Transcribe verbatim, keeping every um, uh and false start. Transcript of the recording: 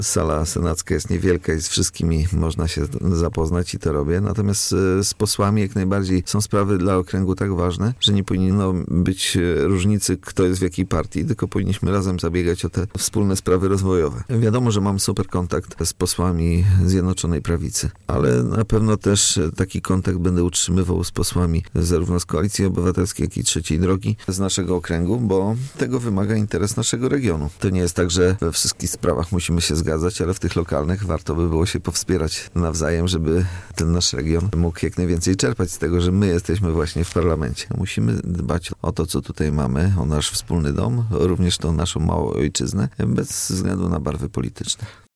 Sala senacka jest niewielka i z wszystkimi można się zapoznać i to robię. Natomiast e, z posłami jak najbardziej są sprawy dla okręgu tak ważne, że nie powinno być różnicy, kto jest w jakiej partii, tylko powinniśmy razem zabiegać o te wspólne sprawy rozwojowe. Wiadomo, że mam super kontakt z posłami Zjednoczonej Prawicy, ale na pewno też taki kontakt będę utrzymywał z posłami zarówno z Koalicji Obywatelskiej, jak i Trzeciej Drogi z naszego okręgu, bo tego wymaga interes naszego regionu. To nie jest tak, że we wszystkich sprawach musimy się zgadzać, ale w tych lokalnych warto by było się powspierać nawzajem, żeby ten nasz region mógł jak najwięcej czerpać z tego, że my jesteśmy właśnie w parlamencie. Musimy dbać o to, co tutaj mamy, o nasz wspólny dom, również tą naszą małą ojczyznę, bez względu na barwy polityczne.